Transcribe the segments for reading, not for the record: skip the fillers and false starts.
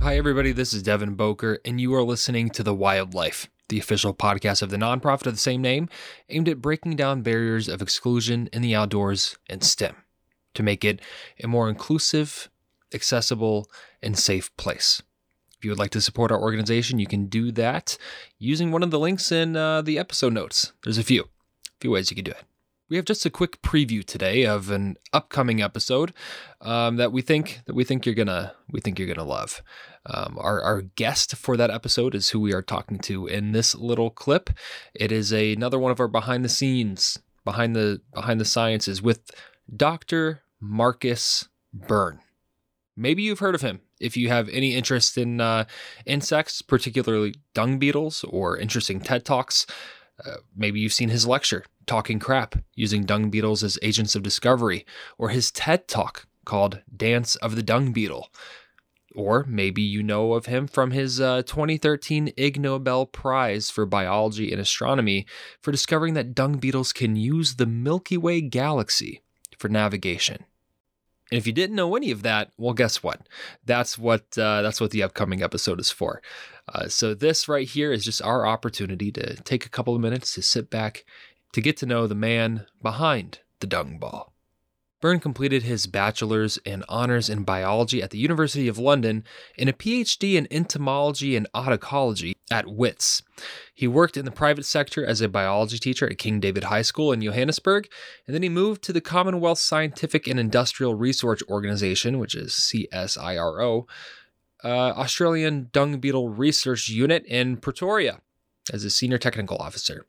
Hi, everybody. This is Devin Boker, and you are listening to The Wildlife, the official podcast of the nonprofit of the same name, aimed at breaking down barriers of exclusion in the outdoors and STEM to make it a more inclusive, accessible, and safe place. If you would like to support our organization, you can do that using one of the links in the episode notes. There's a few ways you can do it. We have just a quick preview today of an upcoming episode that we think you're gonna love. Our guest for that episode is who we are talking to in this little clip. It is another one of our behind the scenes, behind the sciences with Dr. Marcus Byrne. Maybe you've heard of him if you have any interest in insects, particularly dung beetles, or interesting TED Talks. Maybe you've seen his lecture, Talking Crap, using dung beetles as agents of discovery, or his TED Talk called Dance of the Dung Beetle. Or maybe you know of him from his 2013 Ig Nobel Prize for Biology and Astronomy for discovering that dung beetles can use the Milky Way galaxy for navigation. And if you didn't know any of that, well, guess what? That's what the upcoming episode is for. So this right here is just our opportunity to take a couple of minutes to sit back, to get to know the man behind the dung ball. Byrne completed his bachelor's and honors in biology at the University of London and a PhD in entomology and otacology at WITS. He worked in the private sector as a biology teacher at King David High School in Johannesburg, and then he moved to the Commonwealth Scientific and Industrial Research Organization, which is CSIRO, Australian Dung Beetle Research Unit in Pretoria as a senior technical officer.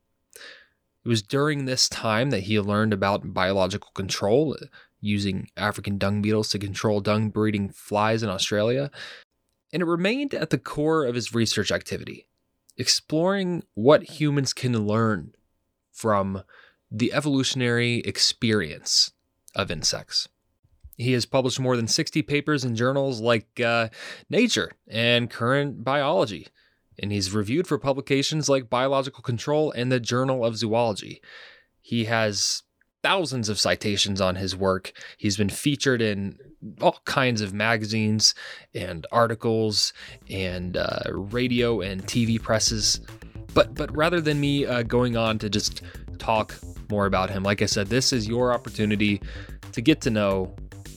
It was during this time that he learned about biological control, using African dung beetles to control dung-breeding flies in Australia, and it remained at the core of his research activity, exploring what humans can learn from the evolutionary experience of insects. He has published more than 60 papers in journals like Nature and Current Biology, and he's reviewed for publications like Biological Control and the Journal of Zoology. He has thousands of citations on his work. He's been featured in all kinds of magazines and articles and radio and TV presses. But rather than me going on to just talk more about him, like I said, this is your opportunity to get to know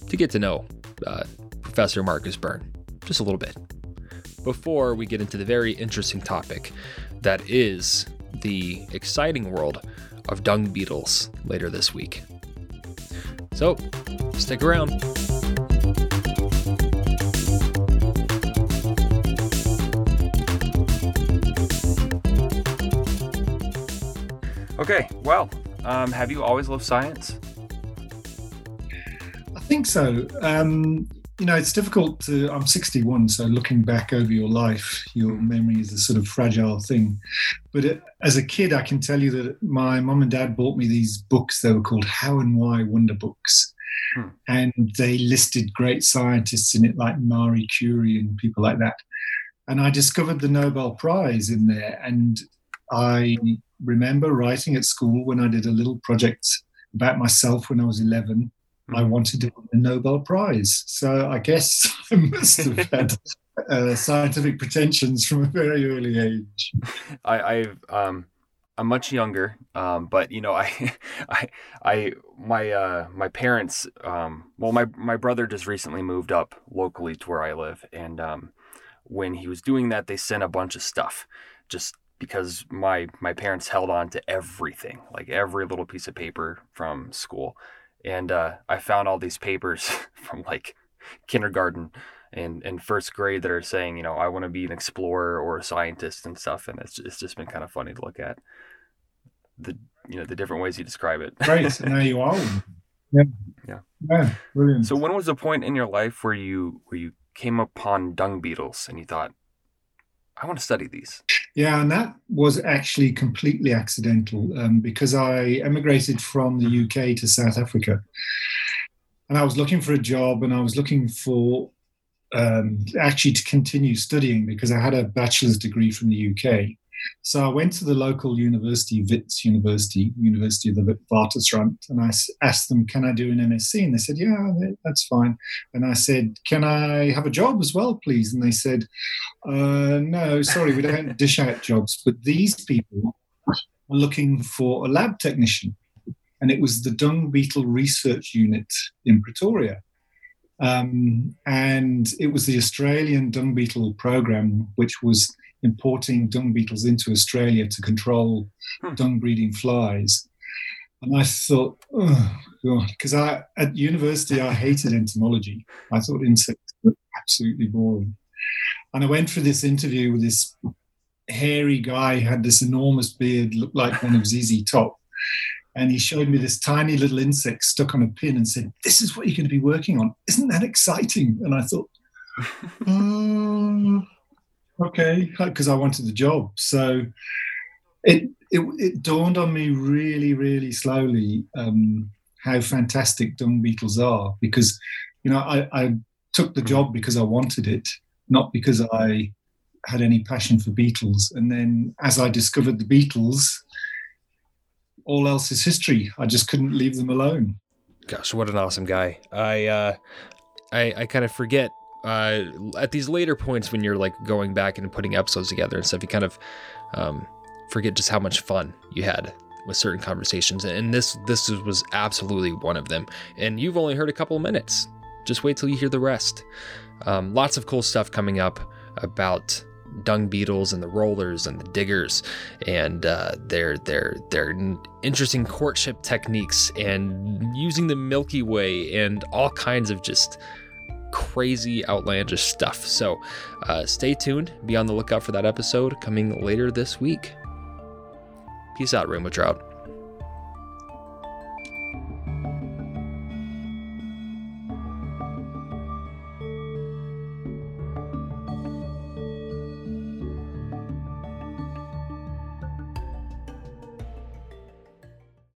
Professor Marcus Byrne just a little bit before we get into the very interesting topic that is the exciting world of dung beetles later this week. So, stick around. Okay, well, have you always loved science? I think so. It's difficult to, I'm 61, so looking back over your life, your memory is a sort of fragile thing. But as a kid, I can tell you that my mum and dad bought me these books. They were called How and Why Wonder Books. And they listed great scientists in it, like Marie Curie and people like that. And I discovered the Nobel Prize in there. And I remember writing at school when I did a little project about myself when I was 11. I wanted to win the Nobel Prize. So I guess I must have had scientific pretensions from a very early age. I'm much younger, but my parents, my brother just recently moved up locally to where I live, and when he was doing that, they sent a bunch of stuff, just because my parents held on to everything, like every little piece of paper from school. And I found all these papers from like kindergarten and first grade that are saying, I want to be an explorer or a scientist and stuff. And it's just been kind of funny to look at the different ways you describe it. Right. So now you are. Yeah. Brilliant. So when was the point in your life where you came upon dung beetles and you thought, I want to study these? Yeah, and that was actually completely accidental because I emigrated from the UK to South Africa. And I was looking for a job, and I was looking for actually to continue studying because I had a bachelor's degree from the UK. So I went to the local university, Wits University, University of the Witwatersrand, and I asked them, can I do an MSc? And they said, yeah, that's fine. And I said, can I have a job as well, please? And they said, no, sorry, we don't dish out jobs. But these people are looking for a lab technician. And it was the dung beetle research unit in Pretoria. And it was the Australian dung beetle program, which was importing dung beetles into Australia to control dung breeding flies. And I thought, oh, God, because at university, I hated entomology. I thought insects were absolutely boring. And I went for this interview with this hairy guy who had this enormous beard, looked like one of ZZ Top. And he showed me this tiny little insect stuck on a pin and said, this is what you're going to be working on. Isn't that exciting? And I thought, okay, because I wanted the job. So it dawned on me really, really slowly how fantastic dung beetles are. Because, I took the job because I wanted it, not because I had any passion for beetles. And then as I discovered the beetles, all else is history. I just couldn't leave them alone. Gosh, what an awesome guy. I kind of forget at these later points when you're like going back and putting episodes together and stuff, you kind of forget just how much fun you had with certain conversations. And this was absolutely one of them. And you've only heard a couple of minutes. Just wait till you hear the rest. Lots of cool stuff coming up about dung beetles and the rollers and the diggers and their interesting courtship techniques and using the Milky Way and all kinds of just crazy outlandish stuff. So stay tuned, be on the lookout for that episode coming later this week. Peace out, Rainbow Trout.